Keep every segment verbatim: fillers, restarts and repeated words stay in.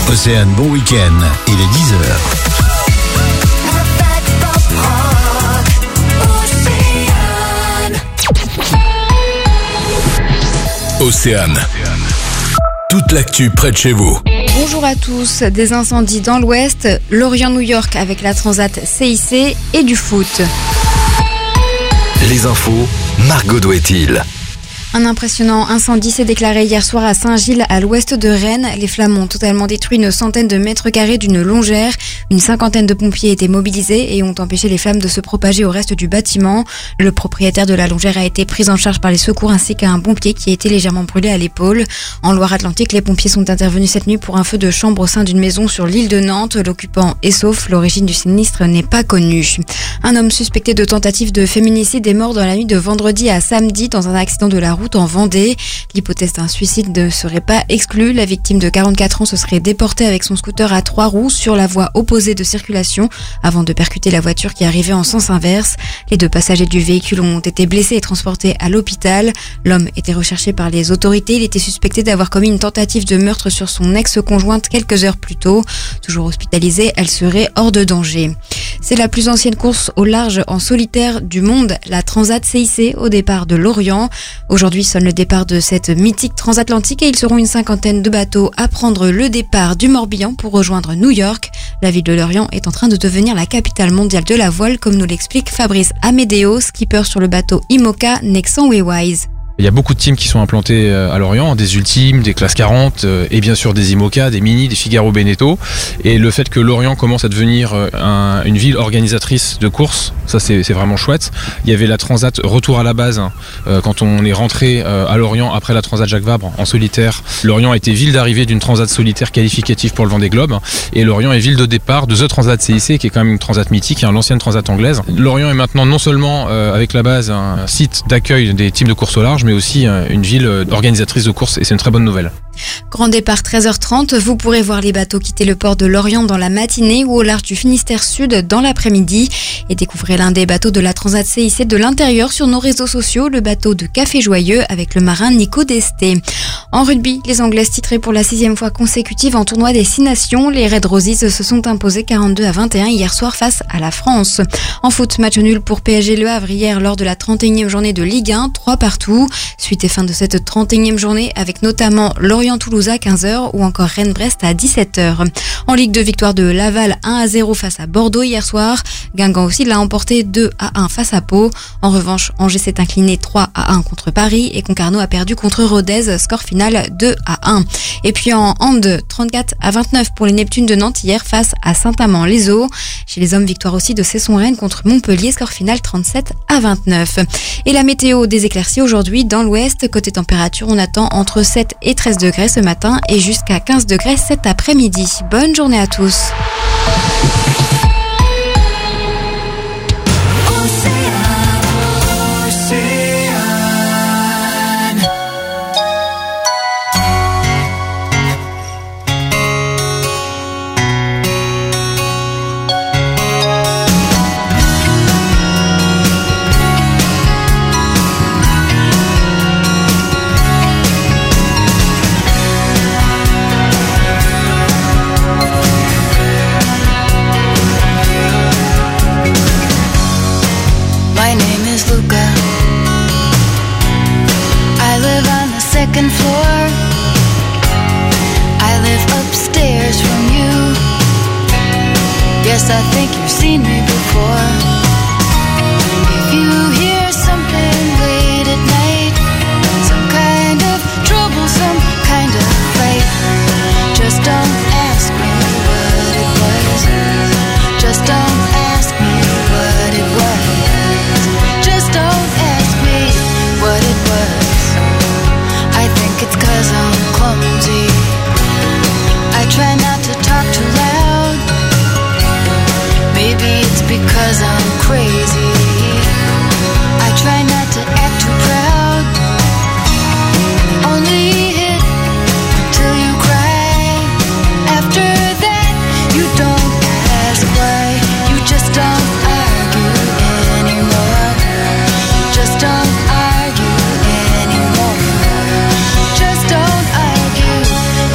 Océane, bon week-end, il est dix heures. Océane. Toute l'actu près de chez vous. Bonjour à tous. Des incendies dans l'ouest, Lorient-New York avec la Transat C I C et du foot. Les infos, Margot Douet-il. Un impressionnant incendie s'est déclaré hier soir à Saint-Gilles, à l'ouest de Rennes. Les flammes ont totalement détruit une centaine de mètres carrés d'une longère. Une cinquantaine de pompiers étaient mobilisés et ont empêché les flammes de se propager au reste du bâtiment. Le propriétaire de la longère a été pris en charge par les secours ainsi qu'un pompier qui a été légèrement brûlé à l'épaule. En Loire-Atlantique, les pompiers sont intervenus cette nuit pour un feu de chambre au sein d'une maison sur l'île de Nantes. L'occupant est sauf. L'origine du sinistre n'est pas connue. Un homme suspecté de tentative de féminicide est mort dans la nuit de vendredi à samedi dans un accident de la route en Vendée. L'hypothèse d'un suicide ne serait pas exclue. La victime de quarante-quatre ans se serait déportée avec son scooter à trois roues sur la voie opposée de circulation avant de percuter la voiture qui arrivait en sens inverse. Les deux passagers du véhicule ont été blessés et transportés à l'hôpital. L'homme était recherché par les autorités. Il était suspecté d'avoir commis une tentative de meurtre sur son ex-conjointe quelques heures plus tôt. Toujours hospitalisée, elle serait hors de danger. C'est la plus ancienne course au large en solitaire du monde, la Transat C I C au départ de Lorient. Aujourd'hui sonne le départ de cette mythique transatlantique et ils seront une cinquantaine de bateaux à prendre le départ du Morbihan pour rejoindre New York. La ville de Lorient est en train de devenir la capitale mondiale de la voile, comme nous l'explique Fabrice Amédéo, skipper sur le bateau IMOCA Nexan Waywise. Il y a beaucoup de teams qui sont implantés à Lorient, des Ultimes, des Classes quarante et bien sûr des IMOCA, des Mini, des Figaro Beneteau. Et le fait que Lorient commence à devenir un, une ville organisatrice de courses, ça c'est, c'est vraiment chouette. Il y avait la Transat Retour à la base hein, quand on est rentré à Lorient après la Transat Jacques Vabre en solitaire. Lorient a été ville d'arrivée d'une Transat solitaire qualificative pour le Vendée Globe et Lorient est ville de départ de The Transat C I C qui est quand même une Transat mythique, hein, l'ancienne Transat anglaise. Lorient est maintenant non seulement euh, avec la base un site d'accueil des teams de course au large, mais aussi une ville organisatrice de courses et c'est une très bonne nouvelle. Grand départ treize heures trente, vous pourrez voir les bateaux quitter le port de Lorient dans la matinée ou au large du Finistère Sud dans l'après-midi et découvrez l'un des bateaux de la Transat C I C de l'intérieur sur nos réseaux sociaux, le bateau de Café Joyeux avec le marin Nico Desté. En rugby, les Anglaises titrées pour la sixième fois consécutive en tournoi des Six Nations, les Red Roses se sont imposés quarante-deux à vingt et un hier soir face à la France. En foot, match nul pour P S G Le Havre hier lors de la trente et unième journée de Ligue un, trois partout. Suite et fin de cette trente et unième journée avec notamment Lorient-Toulouse à quinze heures ou encore Rennes-Brest à dix-sept heures. En Ligue deux, victoire de Laval un à zéro face à Bordeaux hier soir. Guingamp aussi l'a emporté deux à un face à Pau. En revanche, Angers s'est incliné trois à un contre Paris et Concarneau a perdu contre Rodez, score final deux à un. Et puis en hand, trente-quatre à vingt-neuf pour les Neptunes de Nantes hier face à Saint-Amand-les-Eaux. Chez les hommes, victoire aussi de Cesson-Rennes contre Montpellier, score final trente-sept à vingt-neuf. Et la météo, des éclaircies aujourd'hui dans l'ouest. Côté température, on attend entre sept et treize degrés ce matin et jusqu'à quinze degrés cet après-midi. Bonne journée à tous. Second floor, I live upstairs from you. Yes, I think you've seen me before. If you hear something late at night, some kind of trouble, some kind of fight, just don't ask me what it was. Just don't ask me what it was. Just don't ask me what it was. I think it's 'cause I'm clumsy. I try not to talk too loud. Maybe it's because I'm crazy. I try not to act too proud. Only hit till you cry. After that, you don't ask why. You just don't argue anymore. You just don't argue anymore. Just don't argue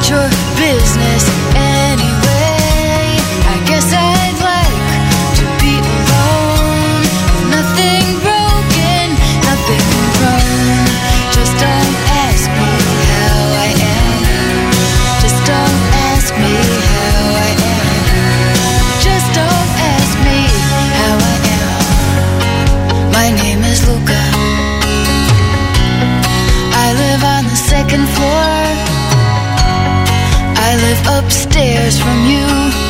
your business anyway. I guess I'd like to be alone. Nothing broken, nothing wrong. Just don't ask me how I am. Just don't ask me how I am. Just don't ask me how I am. My name is Luca. I live on the second floor. I live upstairs from you.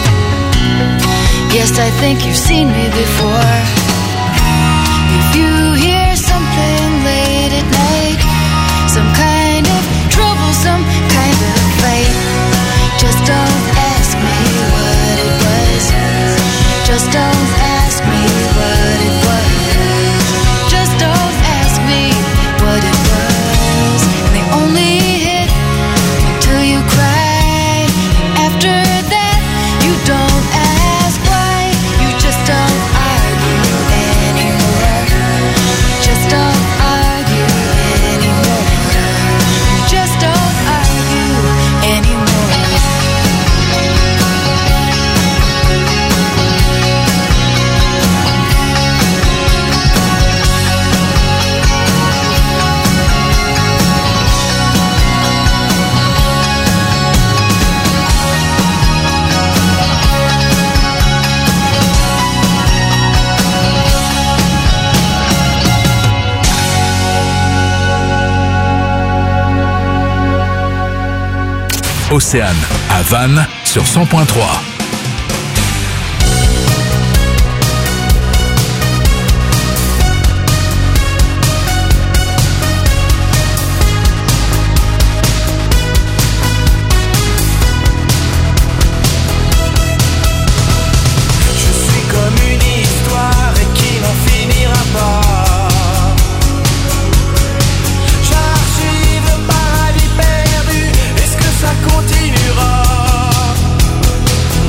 Yes, I think you've seen me before. If you hear something late at night, some kind of trouble, some kind of fight, just don't ask me what it was. Just don't ask me what it was. Just don't ask me what it was. And they only hit until you cry. After that, you don't ask why. You just don't argue anymore. Just don't argue anymore. You just don't argue anymore. Océane à Vannes sur cent point trois. Je suis comme une histoire et qui n'en finira pas. J'archive le paradis perdu. Est-ce que ça continuera?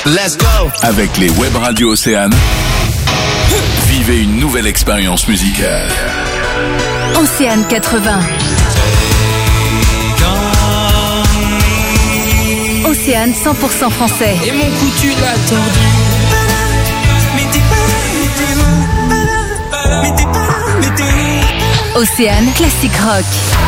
Let's go. Avec les web radios Océane, vivez une nouvelle expérience musicale. Océane quatre-vingts. Océane cent pour cent français. Et mon cou tu l'as tordu. Océane classique rock.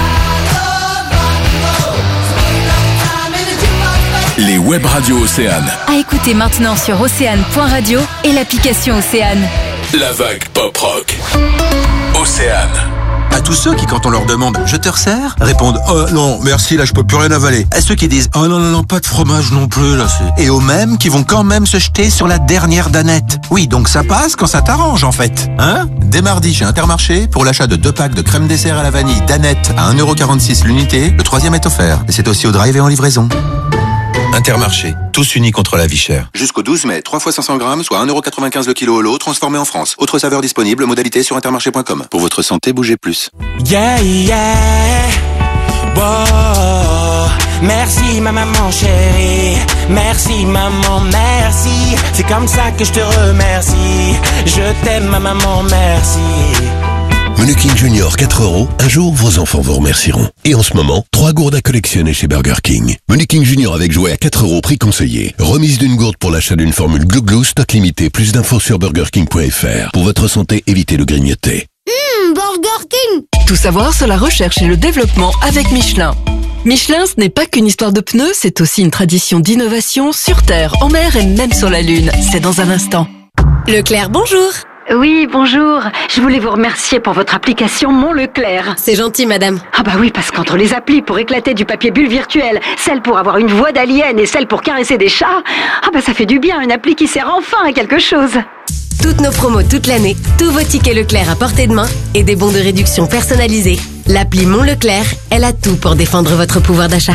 Les web radios Océane. À écouter maintenant sur océane point radio et l'application Océane. La vague pop rock. Océane. À tous ceux qui, quand on leur demande « je te resserre ?» répondent « oh non, merci, là je peux plus rien avaler ». À ceux qui disent « oh non, non, non, pas de fromage non plus, là c'est... » Et aux mêmes qui vont quand même se jeter sur la dernière danette. Oui, donc ça passe quand ça t'arrange en fait. Hein ? Dès mardi chez Intermarché, pour l'achat de deux packs de crème dessert à la vanille danette à un euro quarante-six l'unité, le troisième est offert. Et c'est aussi au drive et en livraison. Intermarché, tous unis contre la vie chère. Jusqu'au douze mai, trois fois cinq cents grammes, soit un euro quatre-vingt-quinze le kilo au lot, transformé en France. Autre saveur disponible, modalité sur intermarché point com. Pour votre santé, bougez plus. Yeah, yeah. Wow. Merci ma maman chérie. Merci maman, merci. C'est comme ça que je te remercie. Je t'aime ma maman, merci. Menu King Junior quatre euros, un jour vos enfants vous remercieront. Et en ce moment, trois gourdes à collectionner chez Burger King. Menu King Junior avec jouet à quatre euros, prix conseillé. Remise d'une gourde pour l'achat d'une formule Glou Glou, stock limité. Plus d'infos sur burger king point f r. Pour votre santé, évitez le grignoter. Mmh, Burger King. Tout savoir sur la recherche et le développement avec Michelin. Michelin, ce n'est pas qu'une histoire de pneus, c'est aussi une tradition d'innovation sur Terre, en mer et même sur la Lune. C'est dans un instant. Leclerc, bonjour. Oui, bonjour. Je voulais vous remercier pour votre application Mon Leclerc. C'est gentil, madame. Ah bah oui, parce qu'entre les applis pour éclater du papier bulle virtuel, celle pour avoir une voix d'alien et celle pour caresser des chats, ah bah ça fait du bien, une appli qui sert enfin à quelque chose. Toutes nos promos toute l'année, tous vos tickets Leclerc à portée de main et des bons de réduction personnalisés. L'appli Mon Leclerc, elle a tout pour défendre votre pouvoir d'achat.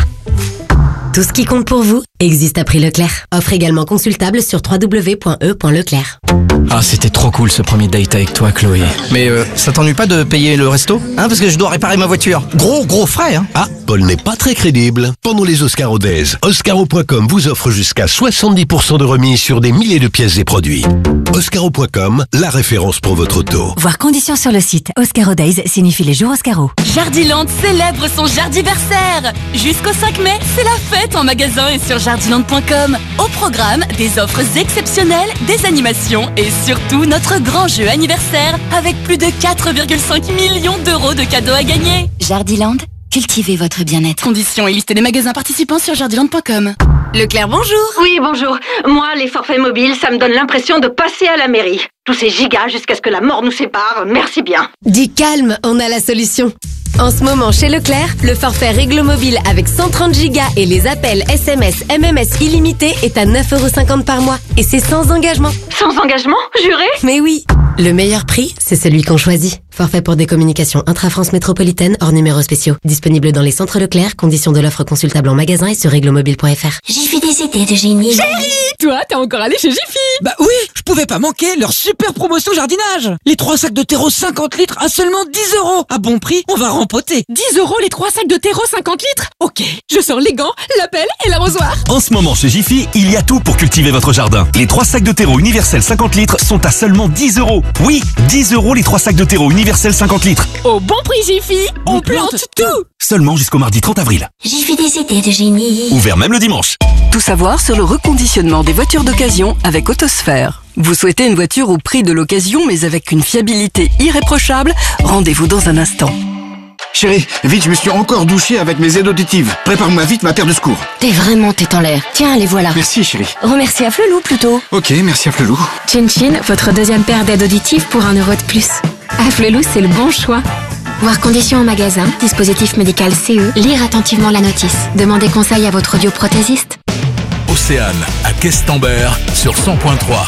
Tout ce qui compte pour vous existe à prix Leclerc. Offre également consultable sur w w w point e point leclerc. Ah, c'était trop cool ce premier date avec toi, Chloé. Mais euh, ça t'ennuie pas de payer le resto ? Hein, parce que je dois réparer ma voiture. Gros, gros frais, hein. Ah, Paul n'est pas très crédible. Pendant les Oscaro Days, Oscaro point com vous offre jusqu'à soixante-dix pour cent de remise sur des milliers de pièces et produits. Oscaro point com, la référence pour votre auto. Voir conditions sur le site. Oscaro Days signifie les jours Oscaro. Jardiland célèbre son jardiversaire. Jusqu'au cinq mai, c'est la fête en magasin et sur jardiland point com. Au programme, des offres exceptionnelles, des animations et surtout notre grand jeu anniversaire avec plus de quatre virgule cinq millions d'euros de cadeaux à gagner. Jardiland, cultivez votre bien-être. Conditions et liste des magasins participants sur jardiland point com. Leclerc, bonjour. Oui, bonjour. Moi, les forfaits mobiles, ça me donne l'impression de passer à la mairie. Tous ces gigas jusqu'à ce que la mort nous sépare, merci bien. Dis calme, on a la solution. En ce moment, chez Leclerc, le forfait Réglo Mobile avec cent trente gigas et les appels S M S, M M S illimités est à neuf euros cinquante par mois. Et c'est sans engagement. Sans engagement, juré ? Mais oui. Le meilleur prix, c'est celui qu'on choisit. Forfait pour des communications intra-France métropolitaine hors numéros spéciaux. Disponible dans les centres Leclerc, conditions de l'offre consultable en magasin et sur réglo mobile point f r. Jiffy des idées de génie. Chérie, toi, t'es encore allé chez Jiffy ? Bah oui, je pouvais pas manquer leur super promotion jardinage. Les trois sacs de terreau cinquante litres à seulement dix euros. À bon prix, on va rempoter. dix euros les trois sacs de terreau cinquante litres ? Ok, je sors les gants, la pelle et l'arrosoir. En ce moment chez Jiffy, il y a tout pour cultiver votre jardin. Les trois sacs de terreau universel cinquante litres sont à seulement dix euros. Oui, dix euros les trois sacs de terreau universel cinquante litres. Au bon prix Jiffy, on, on plante, plante tout. tout. Seulement jusqu'au mardi trente avril. Jiffy des idées de génie. Ouvert même le dimanche. Tout savoir sur le reconditionnement des voitures d'occasion avec Autosphère. Vous souhaitez une voiture au prix de l'occasion mais avec une fiabilité irréprochable ? Rendez-vous dans un instant. Chérie, vite, je me suis encore douché avec mes aides auditives. Prépare-moi vite ma paire de secours. T'es vraiment tête en l'air. Tiens, les voilà. Merci, chérie. Remercie à Flelou plutôt. Ok, merci à Flelou. Chin Chin, votre deuxième paire d'aides auditives pour un euro de plus. À Flelou, c'est le bon choix. Voir conditions en magasin, dispositif médical C E, lire attentivement la notice. Demandez conseil à votre audioprothésiste. Océane, à Questembert, sur cent point trois.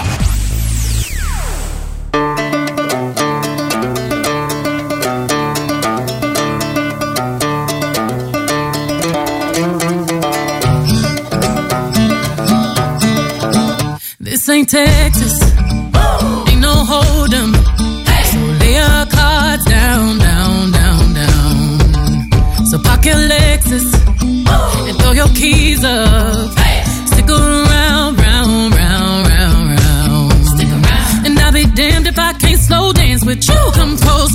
This ain't Texas, ain't no hold 'em. So lay your cards down, down, down, down. So park your Lexus and throw your keys up. Stick around, round, round.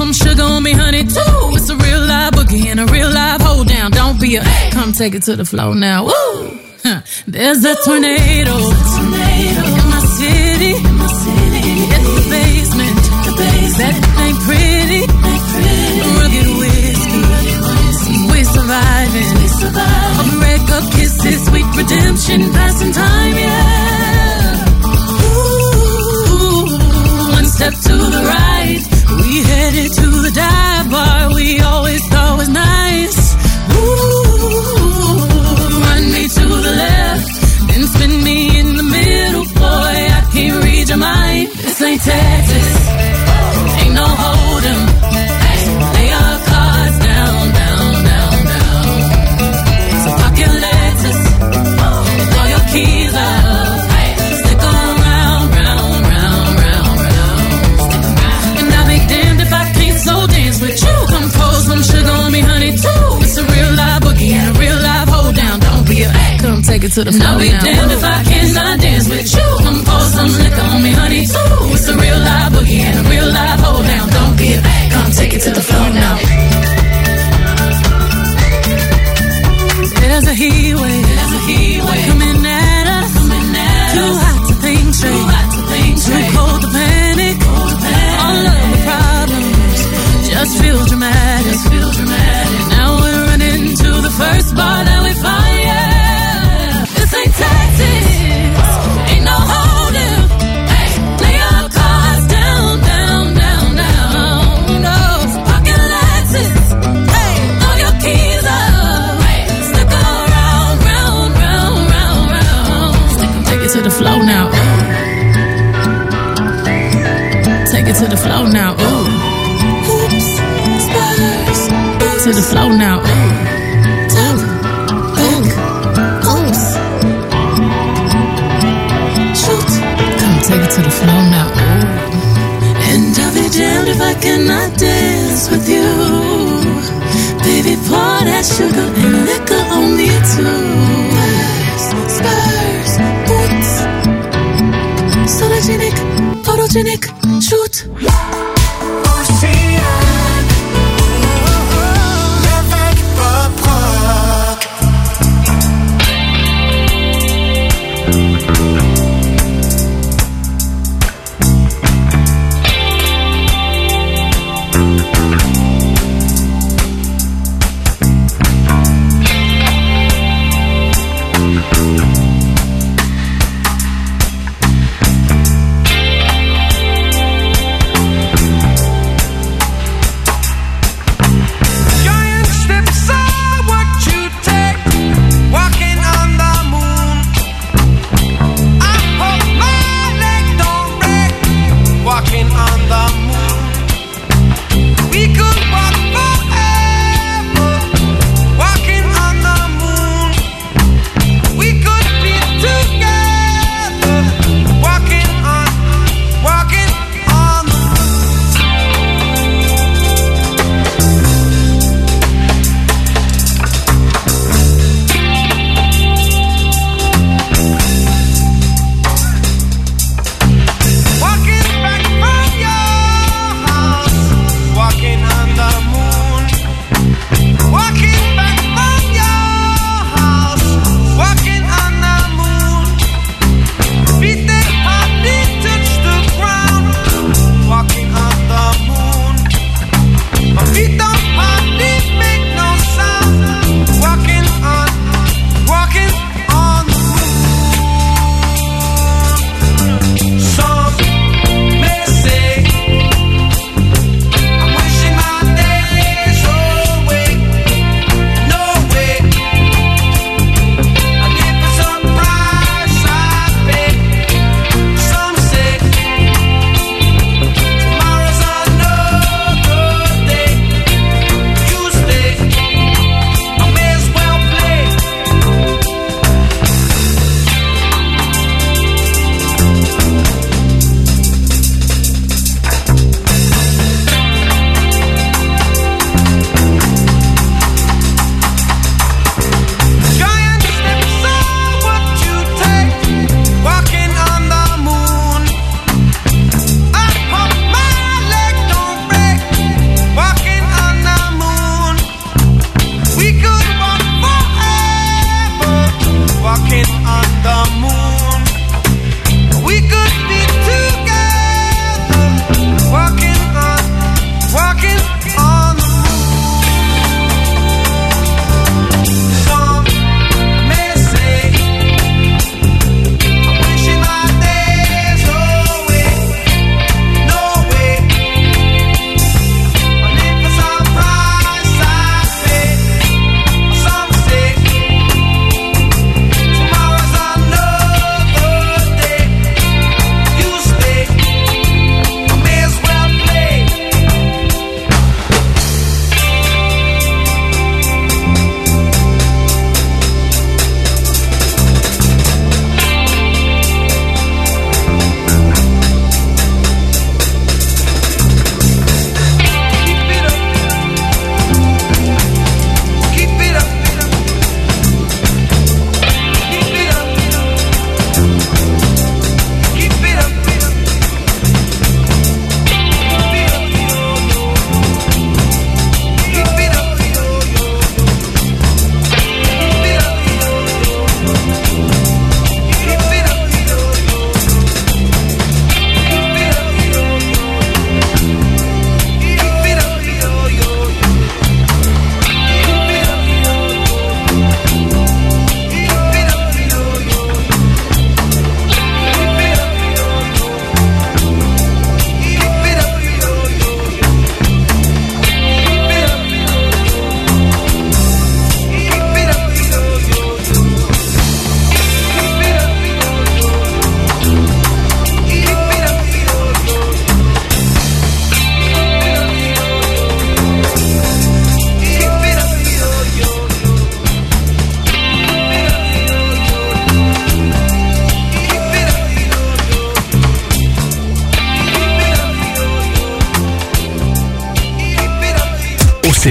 some sugar on me, honey, too. It's a real live boogie and a real live hold down. Don't be a, come take it to the floor now. Woo! Huh. There's a tornado, tornado in my city, in my city. It's the basement, the basement. That ain't pretty, ain't pretty. Rugged whiskey, we surviving. We surviving. A breakup kisses, sweet redemption, passing time, yeah. Ooh, one step to the right, we headed to the dive bar we always thought was nice. Ooh, run me to the left, then spin me in the middle, boy, I can't read your mind. This ain't Texas, ain't no hold'em. Lay our cards down, down, down, down. So park your Lexus, throw your keys out, stick 'em round, round, round, round, round. And I'll be damned if I can't so dance with you. Come pour some sugar on me, honey, too. It's a real live boogie and a real live hold down. Don't be a, come take it to the floor. I'll be damned if I cannot dance with you. Come pour some liquor on me, honey, too. It's a real live boogie and a real live hold down. Don't be a, come take it to the floor now. There's a heat wave, there's a heat wave coming at us, coming at us. Too hot to think straight, too hot to think straight. Too cold to panic, cold to panic. All of the problems just feel dramatic, just feel dramatic. Now we're running to the first bar that we find, yeah. This ain't Texas, ain't no hold'em. Hey, lay our cards down, down, down, down. No, pocket Lexus, hey, throw your keys up, hey, stick around, round, round, round, round. Stick 'em, take it to the floor now. Take it to the floor now. Ooh. Oops, Spurs. To the floor now. Ooh. Top, back, oops. Shoot. Come take it to the floor now. Ooh. And I'll be damned if I cannot dance with you. Baby, pour that sugar and liquor on me too. Spurs, Spurs, boots. Sologenic, photogenic, shoot.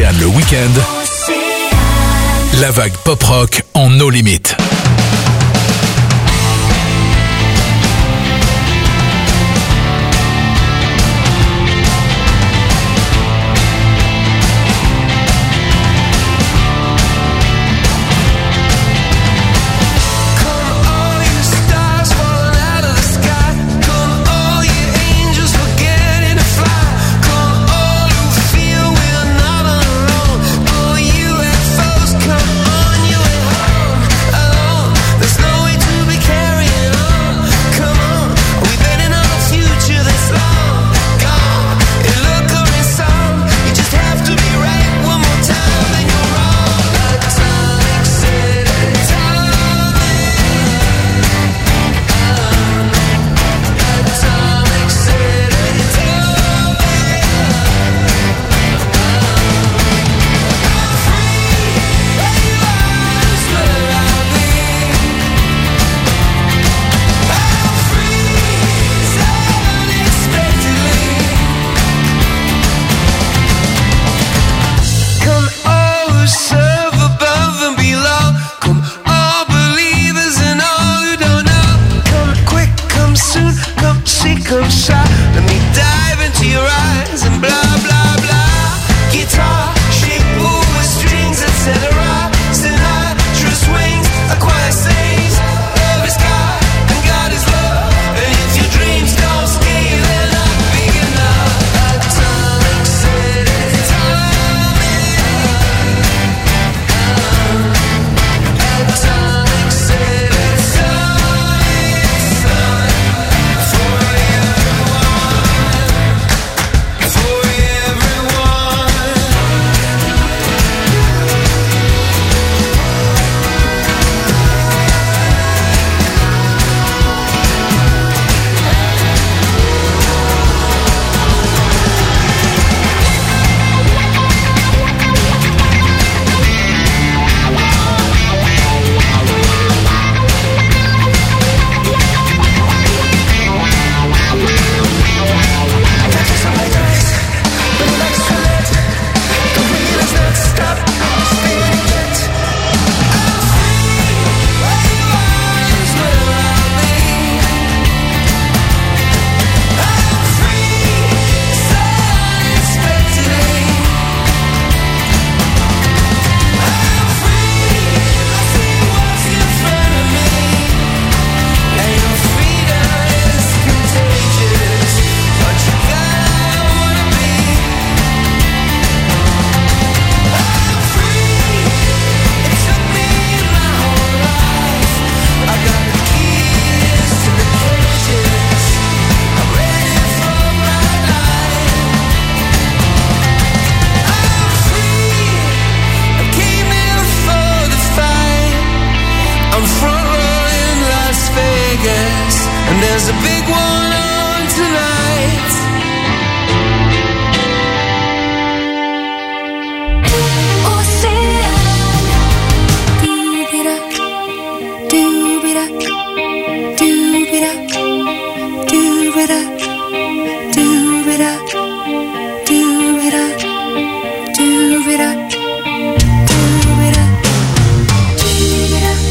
Océane le week-end. La vague pop-rock en no limit.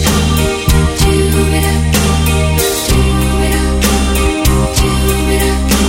Do it up.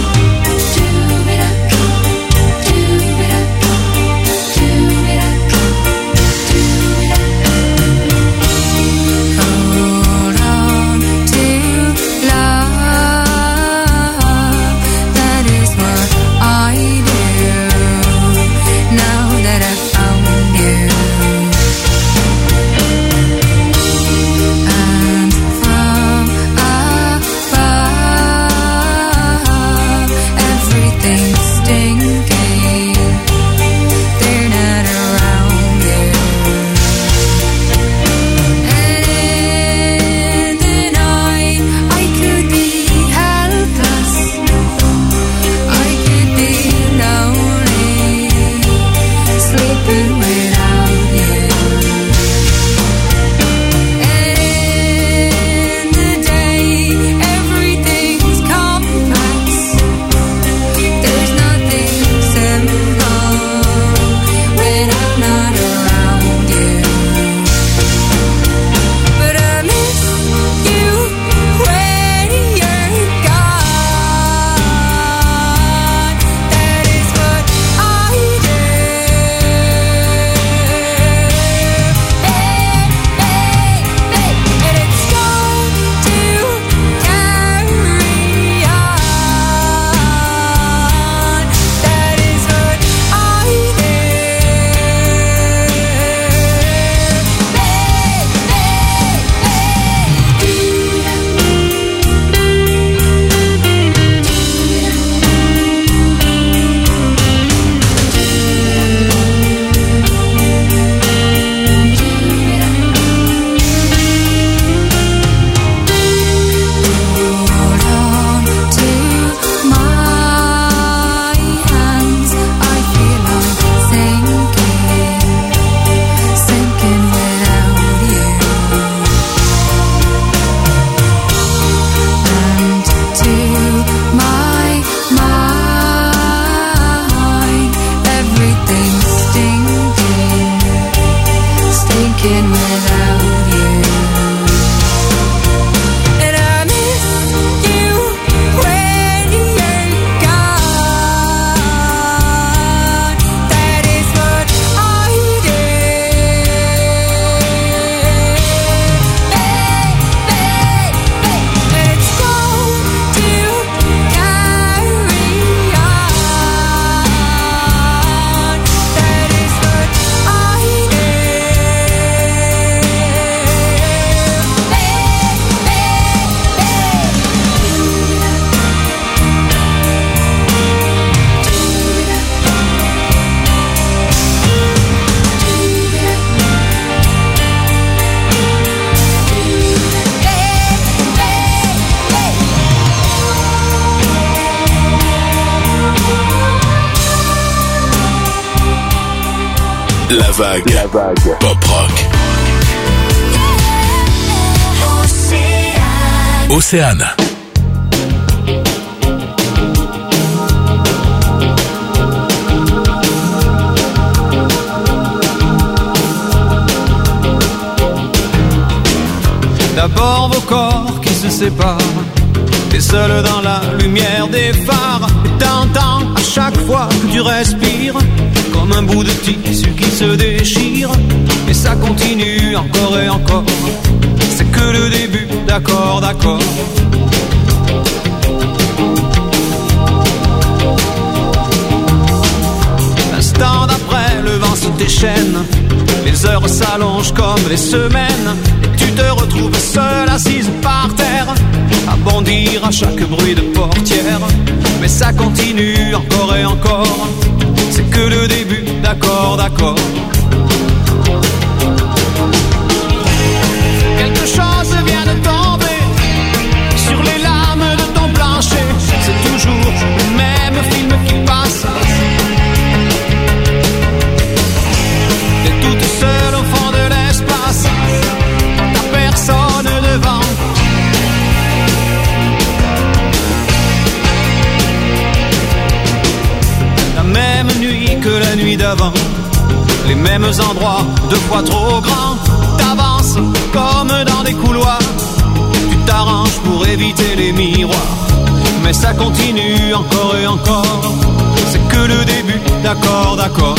vague. La vague. Pop rock. Océane. D'abord vos corps qui se séparent, t'es seul dans la lumière des phares. Et t'entends à chaque fois que tu respires comme un bout de tissu qui se déchire. Et ça continue encore et encore, c'est que le début, d'accord, d'accord. L'instant d'après, le vent se déchaîne, les heures s'allongent comme les semaines. Et tu te retrouves seule assise par terre, à bondir à chaque bruit de portière. Mais ça continue encore et encore, c'est que le début, d'accord, d'accord. Quelque chose vient de tomber sur les lames de ton plancher. C'est toujours le même film qui passe. T'es toute seule au fond de l'espace, t'as personne devant. La même nuit que la nuit d'avant, les mêmes endroits, deux fois trop grands. T'avances comme dans des couloirs, tu t'arranges pour éviter les miroirs. Mais ça continue encore et encore, c'est que le début, d'accord, d'accord.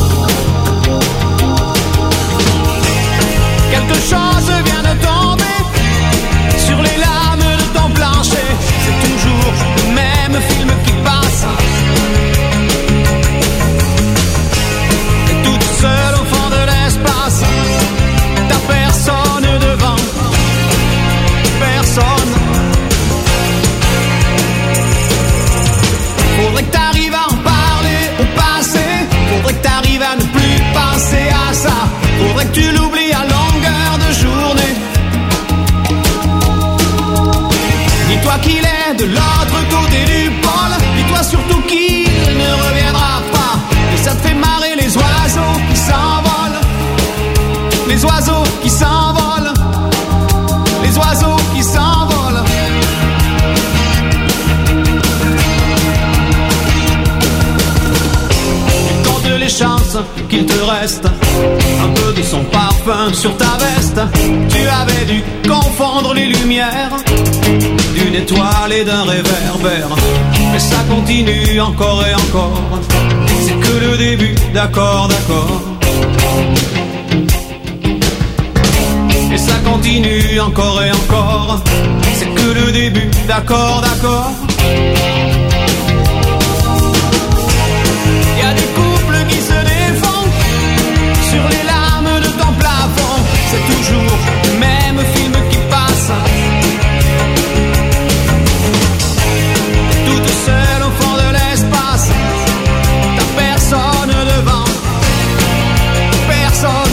Quelque chose vient de tomber sur les lames de ton plancher. C'est toujours le même film qui passe. T'es toute seule au fond de l'espace, t'as personne devant, personne. Faudrait que t'arrives à en parler au passé, faudrait que t'arrives à ne plus penser à ça, faudrait que tu l'oublies à longueur de journée. Dis-toi qu'il est de l'autre côté du pôle, dis-toi surtout qu'il ne reviendra pas. Et ça te fait marrer les oiseaux qui s'envolent, les oiseaux qui s'envolent, les oiseaux qui s'envolent. Tu comptes les chances qu'il te reste un peu de son parfum sur ta veste. Tu avais dû confondre les lumières d'une étoile et d'un réverbère. Mais ça continue encore et encore, c'est que le début, d'accord, d'accord. Et ça continue encore et encore, c'est que le début, d'accord, d'accord. Y a des couples qui se défendent sur les lames de ton plafond. C'est toujours le même film qui passe. Toute seule au fond de l'espace, t'as personne devant, personne.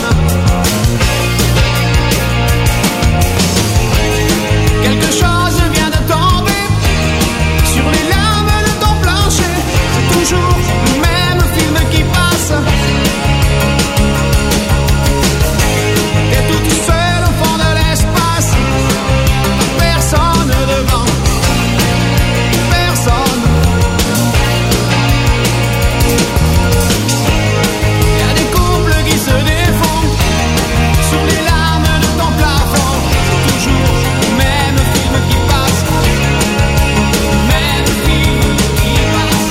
Quelque chose vient de tomber sur les lames de ton plancher. C'est toujours le même film qui passe. T'es toute seule au fond de l'espace, personne devant, personne. Y'a des couples qui se défendent sur les lames de ton plafond. C'est toujours le même film qui passe, le même film qui passe.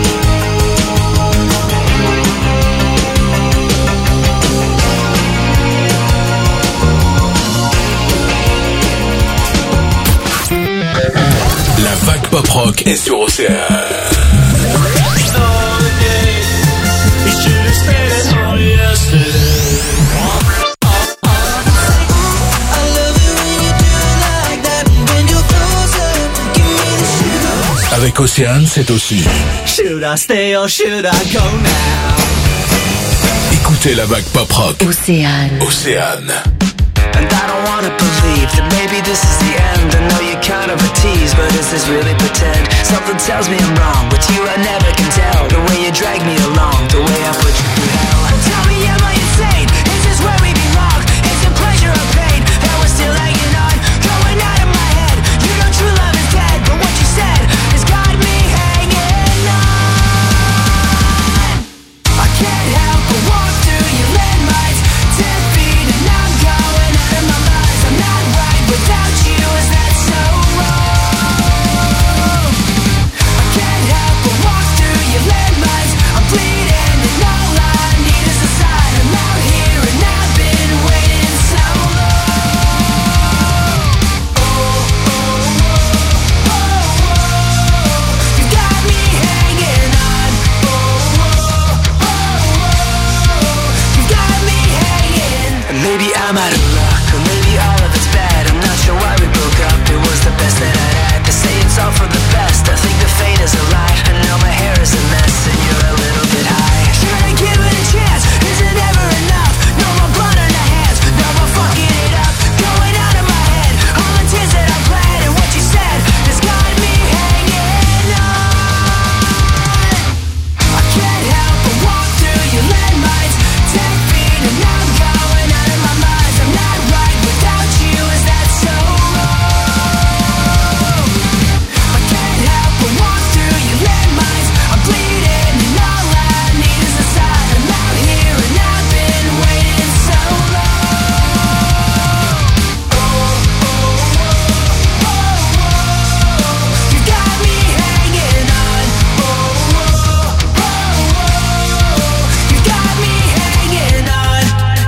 La vague pop rock est sur Océane. Avec Océane, c'est aussi. Should I stay or should I go now? Écoutez la vague pop rock. Océane. Océane. And I don't wanna believe that maybe this is the end. I know you're kind of a tease, but is this really pretend? Something tells me I'm wrong. With you I never can tell. The way you drag me along, the way I put you through hell. Tell me am I insane? I'm out of luck, or maybe all of it's bad. I'm not sure why we broke up. It was the best that I'd had. They say it's all for the best. I think the fate is a lie, and now my hair is a mess, and you're a little bit high. Should I give it a chance? Is it ever enough? No more blood on the hands, no more fucking it up. Going out of my head, all the tears that I bled, and what you said has got me hanging on. I can't help but walk through your landmines, ten feet, and I'm going out of my mind. I'm not right without you, is that so wrong? I can't help but walk through your landmines. I'm bleeding, and all I need is a sign. I'm out here, and I've been waiting so long. Oh, oh, oh, oh, oh. You got me hanging on. Oh, oh, oh, oh. You got me hanging on.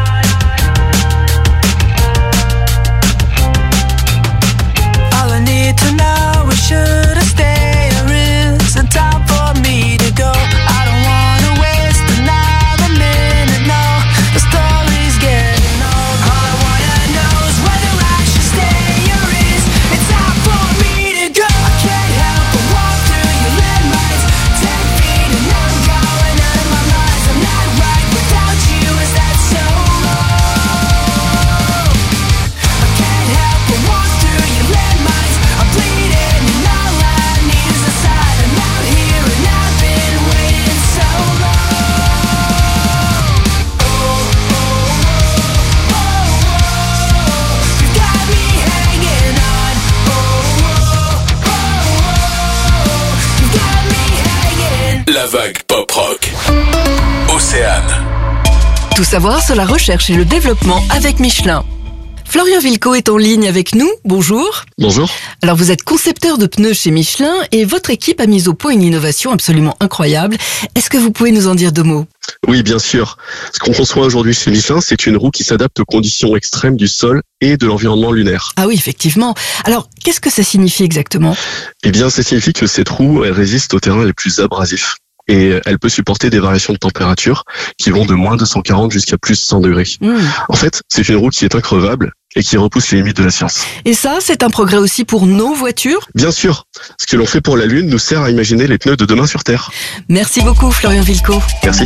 All I need to know is should I stay or is it time for me to go? I don't wanna waste another minute, no. The story's getting old. All I wanna know is whether I should stay or is it time for me to go? I can't help but walk through your landmines, ten feet, and I'm going out of my mind. I'm not right without you, is that so wrong? I can't help but walk through your landmines. I'm bleeding, and all I need is a sign. I'm out here, and I've been waiting so long. Oh, oh, oh, oh, oh. You got me hanging on. Oh, oh, oh, oh. You got me hanging. La vague pop rock. Océane. Tout savoir sur la recherche et le développement avec Michelin. Florian Vilco est en ligne avec nous. Bonjour. Bonjour. Alors vous êtes concepteur de pneus chez Michelin et votre équipe a mis au point une innovation absolument incroyable. Est-ce que vous pouvez nous en dire deux mots ? Oui, bien sûr. Ce qu'on conçoit aujourd'hui chez Michelin, c'est une roue qui s'adapte aux conditions extrêmes du sol et de l'environnement lunaire. Ah oui, effectivement. Alors, qu'est-ce que ça signifie exactement ? Eh bien, ça signifie que cette roue, elle résiste aux terrains les plus abrasifs. Et elle peut supporter des variations de température qui vont de moins deux cent quarante jusqu'à plus cent degrés. Mmh. En fait, c'est une roue qui est increvable et qui repousse les limites de la science. Et ça, c'est un progrès aussi pour nos voitures ? Bien sûr. Ce que l'on fait pour la Lune nous sert à imaginer les pneus de demain sur Terre. Merci beaucoup, Florian Vilco. Merci.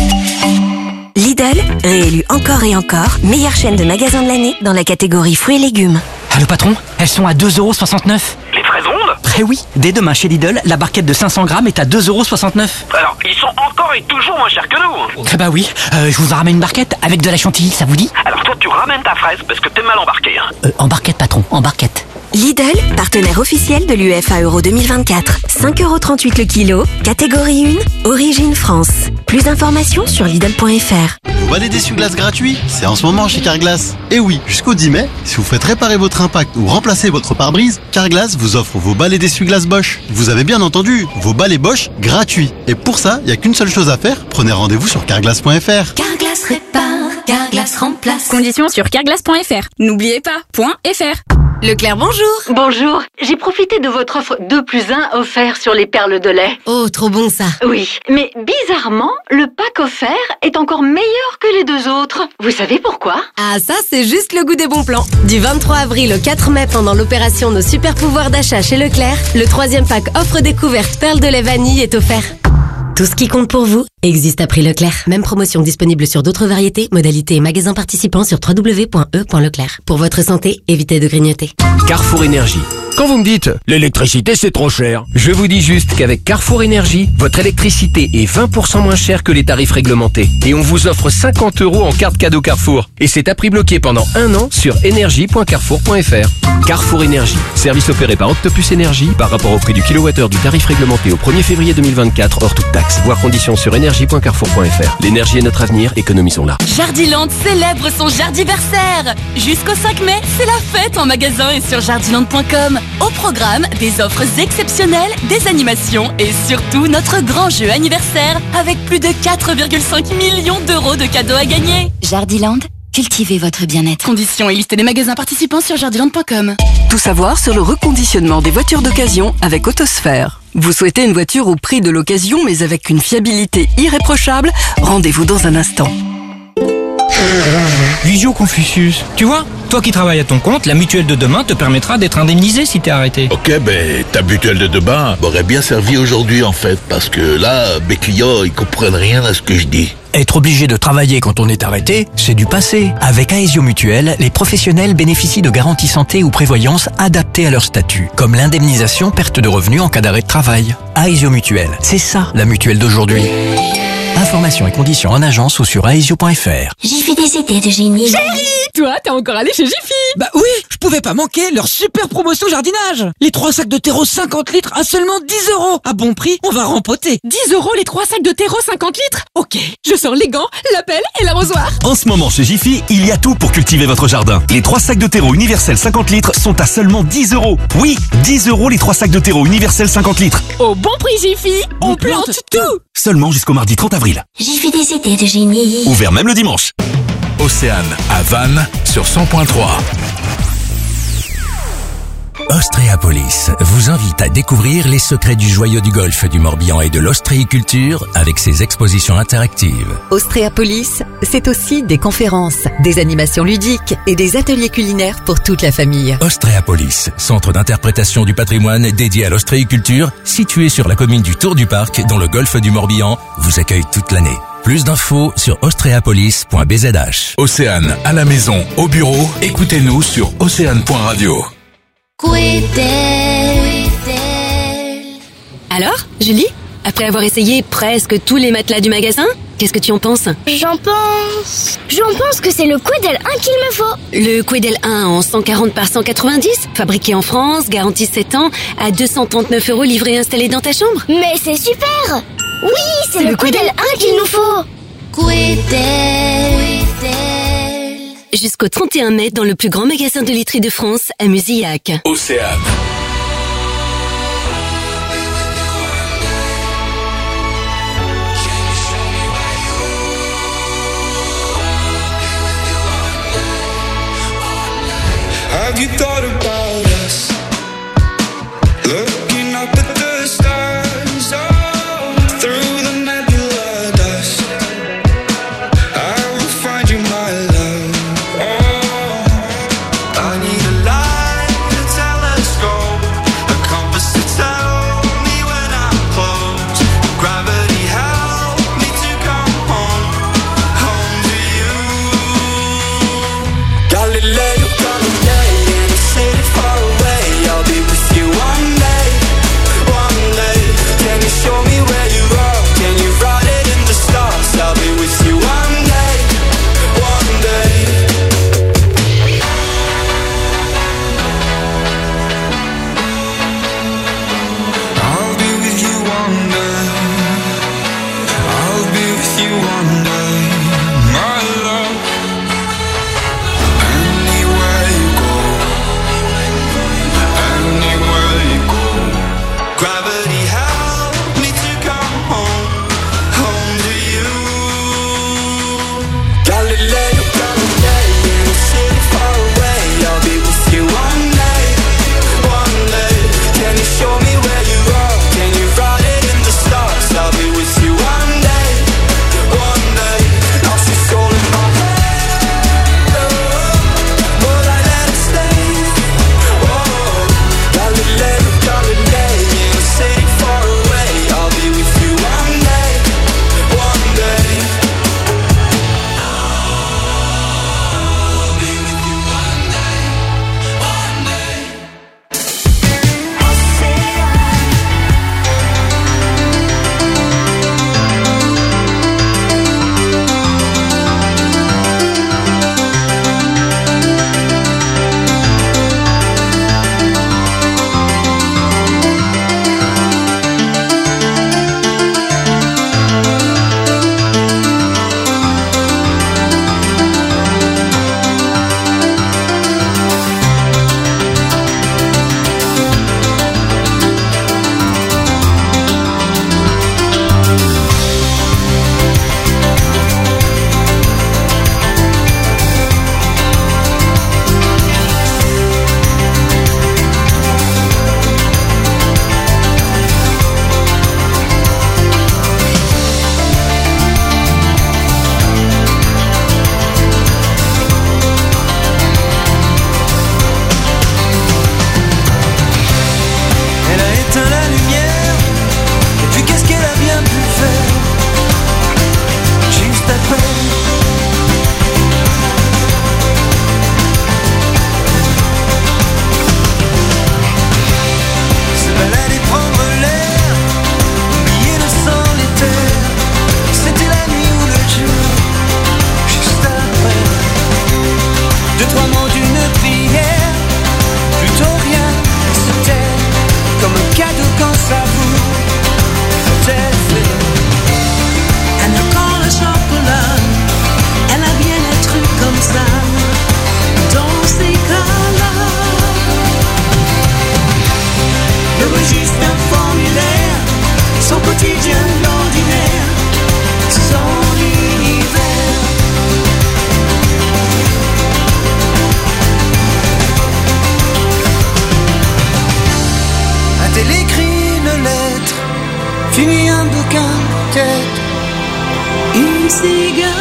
Lidl, réélu encore et encore, meilleure chaîne de magasins de l'année dans la catégorie fruits et légumes. Allô patron, elles sont à deux euros soixante-neuf. Les fraises rondes ? Eh oui, dès demain chez Lidl, la barquette de cinq cents grammes est à deux euros soixante-neuf. Alors, ils sont encore et toujours moins chers que nous. Ah bah oui, euh, je vous en ramène une barquette avec de la chantilly, ça vous dit ? Alors toi, tu ramènes ta fraise parce que t'es mal embarqué. Hein. Euh, en barquette patron, en barquette. Lidl, partenaire officiel de l'U F A Euro deux mille vingt-quatre. cinq euros trente-huit le kilo, catégorie un, origine France. Plus d'informations sur Lidl point F R. Vous balais d'essuie-glace gratuit ? C'est en ce moment chez Carglass. Et oui, jusqu'au dix mai, si vous faites réparer votre impact ou remplacer votre pare-brise, Carglass vous offre vos balais d'essuie-glace Bosch. Vous avez bien entendu, vos balais Bosch gratuits. Et pour ça, il n'y a qu'une seule chose à faire, prenez rendez-vous sur carglass point F R. Carglass répare, Carglass remplace. Conditions sur carglass point F R. N'oubliez pas, .fr. Leclerc, bonjour. Bonjour. J'ai profité de votre offre deux plus un offert sur les perles de lait. Oh, trop bon ça. Oui, mais bizarrement, le pack offert est encore meilleur que les deux autres. Vous savez pourquoi ? Ah, ça, c'est juste le goût des bons plans. Du vingt-trois avril au quatre mai, pendant l'opération Nos super pouvoirs d'achat chez Leclerc, le troisième pack offre découverte perles de lait vanille est offert. Tout ce qui compte pour vous existe à prix Leclerc. Même promotion disponible sur d'autres variétés, modalités et magasins participants sur w w w point e point leclerc. Pour votre santé, évitez de grignoter. Carrefour Énergie. Quand vous me dites « l'électricité c'est trop cher », je vous dis juste qu'avec Carrefour Énergie, votre électricité est vingt pour cent moins chère que les tarifs réglementés. Et on vous offre cinquante euros en carte cadeau Carrefour. Et c'est à prix bloqué pendant un an sur énergie point carrefour point F R. Carrefour Énergie. Service opéré par Octopus Énergie par rapport au prix du kilowattheure du tarif réglementé au premier février deux mille vingt-quatre hors toute taxe. Voir conditions sur énergie point carrefour point F R. L'énergie est notre avenir, économisons-la. Jardiland célèbre son jardiversaire. Jusqu'au cinq mai, c'est la fête en magasin et sur jardiland point com. Au programme, des offres exceptionnelles, des animations et surtout notre grand jeu anniversaire avec plus de quatre virgule cinq millions d'euros de cadeaux à gagner. Jardiland, cultivez votre bien-être. Conditions et liste des magasins participants sur jardiland point com. Tout savoir sur le reconditionnement des voitures d'occasion avec Autosphère. Vous souhaitez une voiture au prix de l'occasion mais avec une fiabilité irréprochable ? Rendez-vous dans un instant. Visio Confucius. Tu vois, toi qui travailles à ton compte, la mutuelle de demain te permettra d'être indemnisé si t'es arrêté. Ok, ben ta mutuelle de demain m'aurait bien servi aujourd'hui en fait, parce que là, mes clients, ils comprennent rien à ce que je dis. Être obligé de travailler quand on est arrêté, c'est du passé. Avec Aesio Mutuelle, les professionnels bénéficient de garanties santé ou prévoyance adaptées à leur statut, comme l'indemnisation perte de revenus en cas d'arrêt de travail. Aesio Mutuelle, c'est ça la mutuelle d'aujourd'hui. Informations et conditions en agence ou sur aesio point f r. J'ai fait des idées de génie. Chérie, toi, t'es encore allé chez Jiffy? Bah oui, je pouvais pas manquer leur super promotion jardinage. Les trois sacs de terreau cinquante litres à seulement dix euros. À bon prix, on va rempoter. dix euros les trois sacs de terreau cinquante litres? Ok, je sors les gants, la pelle et l'arrosoir. En ce moment chez Jiffy, il y a tout pour cultiver votre jardin. Les trois sacs de terreau universel cinquante litres sont à seulement dix euros. Oui, dix euros les trois sacs de terreau universel cinquante litres. Au bon prix Jiffy, on, on plante, plante tout. Seulement jusqu'au mardi trente avril. J'ai fait des idées de génie. Ouvert même le dimanche. Océane à Vannes sur cent point trois. Ostréapolis vous invite à découvrir les secrets du joyau du golfe du Morbihan et de l'ostréiculture avec ses expositions interactives. Ostréapolis, c'est aussi des conférences, des animations ludiques et des ateliers culinaires pour toute la famille. Ostréapolis, centre d'interprétation du patrimoine dédié à l'ostréiculture, situé sur la commune du Tour du Parc dans le golfe du Morbihan, vous accueille toute l'année. Plus d'infos sur ostréapolis point b z h. Océane à la maison, au bureau, écoutez-nous sur océane point radio. Alors, Julie, après avoir essayé presque tous les matelas du magasin, qu'est-ce que tu en penses? J'en pense... J'en pense que c'est le Quedel un qu'il me faut. Le Quedel un en cent quarante par cent quatre-vingt-dix, fabriqué en France, garantie sept ans, à deux cent trente-neuf euros livré et installé dans ta chambre. Mais c'est super! Oui, c'est le, le Quedel un qu'il nous faut. Quedel. Jusqu'au trente et un mai dans le plus grand magasin de literie de France à Musillac. Océane. Have you thought about us? Looking up at the stars, oh, through the nebula dust. I will find you, my love. Oh, I need a light, a telescope, a compass to tell me when I'm close. Gravity help me to come home, home to you. Galileo, Galilei, in a city far away. Fini un bouquin, peut-être une cigarette.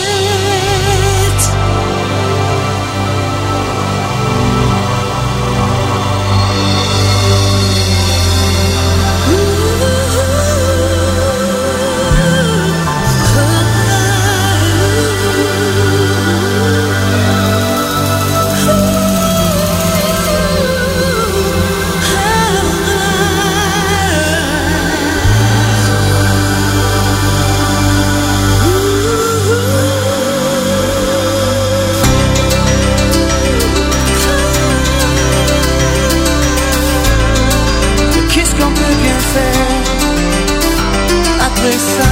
Après ça,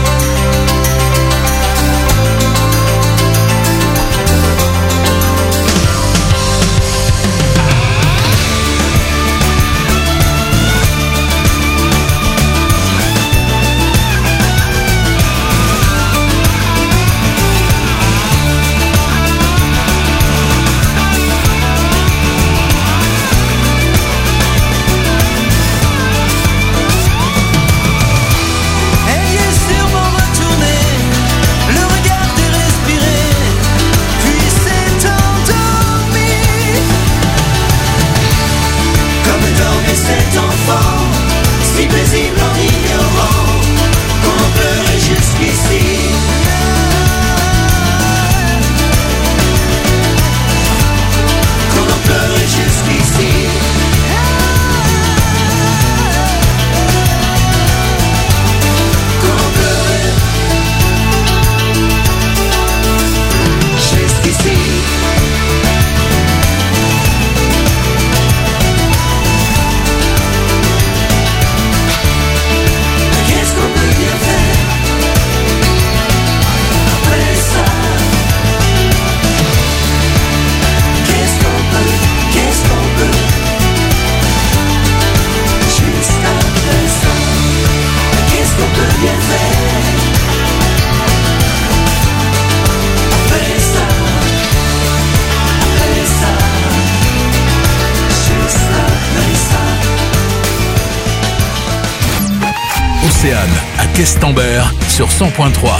si paisible en ignorant qu'on en pleurait jusqu'ici. Qu'on en pleurait jusqu'ici. Qu'on en pleurait jusqu'ici. Océane à Questembert sur cent point trois.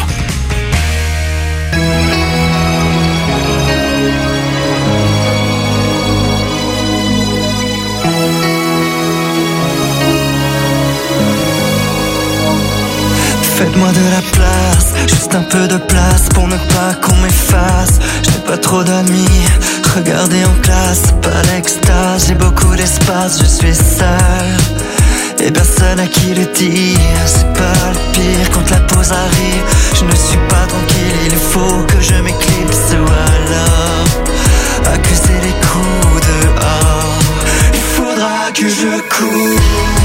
Faites-moi de la place, juste un peu de place pour ne pas qu'on m'efface. J'ai pas trop d'amis, regardez en classe, pas l'extase. J'ai beaucoup d'espace, je suis seul et personne à qui le dire. C'est pas le pire quand la pause arrive. Je ne suis pas tranquille, il faut que je m'éclipse ou alors accuser les coups dehors. Il faudra que je cours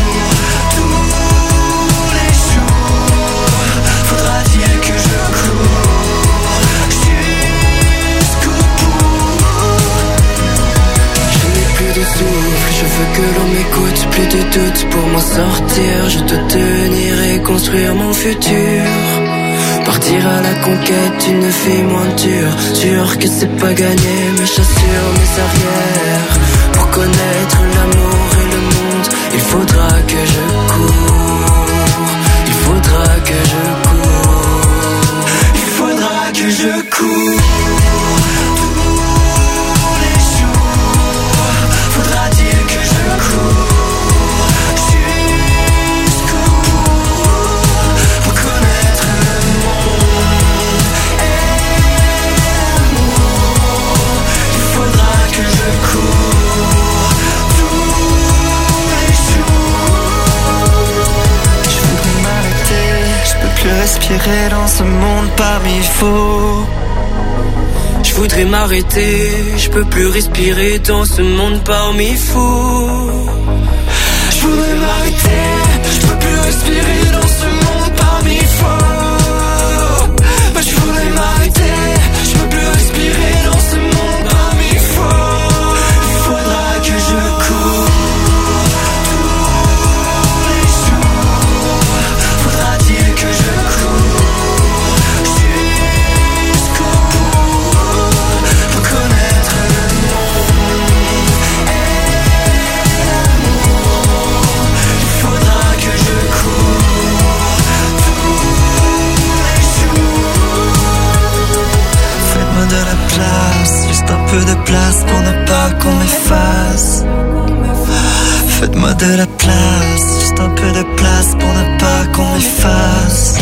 tous les jours. Faudra-t-il que je cours jusqu'au bout. Je n'ai plus de souffle, je veux que l'on m'écoute. Plus de doute pour m'en sortir. Je dois tenir et construire mon futur. Partir à la conquête d'une vie moins dure. Sûr que c'est pas gagné, mais j'assure mes arrières. Pour connaître l'amour et le monde, il faudra que je cours. Il faudra que je cours. Il faudra que je cours tous les jours. Faudra-t-il que je cours jusqu'au bout pour connaître le monde et l'amour. Il faudra que je cours tous les jours. Je voudrais m'arrêter, je peux plus respirer dans ce monde parmi faux. Je voudrais m'arrêter, je peux plus respirer dans ce monde parmi fous. Je voudrais m'arrêter, je peux plus respirer dans ce monde parmi fous. Bah, je voudrais m'arrêter, je peux plus respirer dans ce monde parmi fous. Il faudra que je cours tous les jours. Faudra-t-il que je cours jusqu'au bout pour connaître le monde et l'amour. Il faudra que je cours place pour ne pas qu'on m'efface. Faites-moi de la place, juste un peu de place pour ne pas qu'on m'efface.